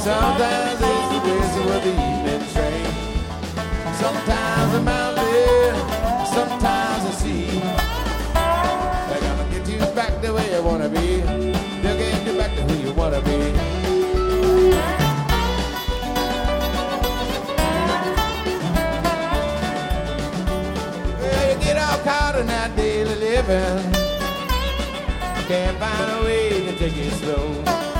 Sometimes it's the whistle of the evening train. Sometimes a mountain, sometimes a sea. They're gonna get you back the way you wanna be. They'll get you back to who you wanna be. Well, you get all caught in that daily living. Can't find a way to take it slow.